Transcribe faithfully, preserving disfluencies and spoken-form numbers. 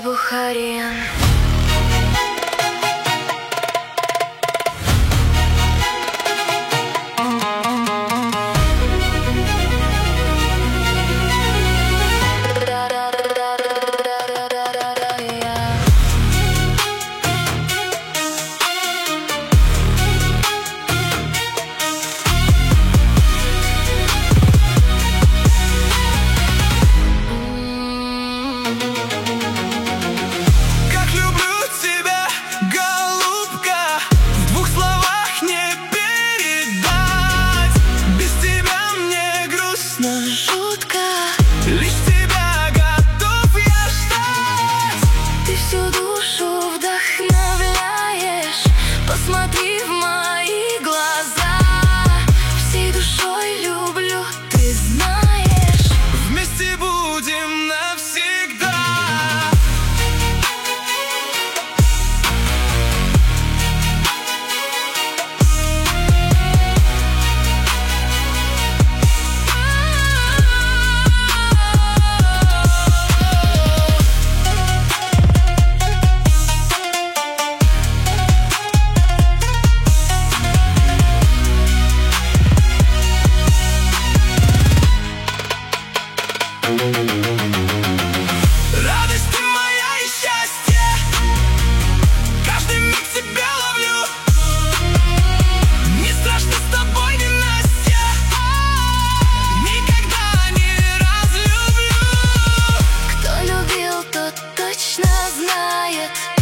Бухарин. Жутко, лишь тебя готов я ждать. Ты всю душу вдохновляешь. Посмотри в мои глаза. Всей душой люблю, ты знаешь. Вместе будем навсегда. Радость ты моя и счастье. Каждый миг тебя ловлю. Не страшно с тобой ненастье. Никогда не разлюблю. Кто любил, тот точно знает.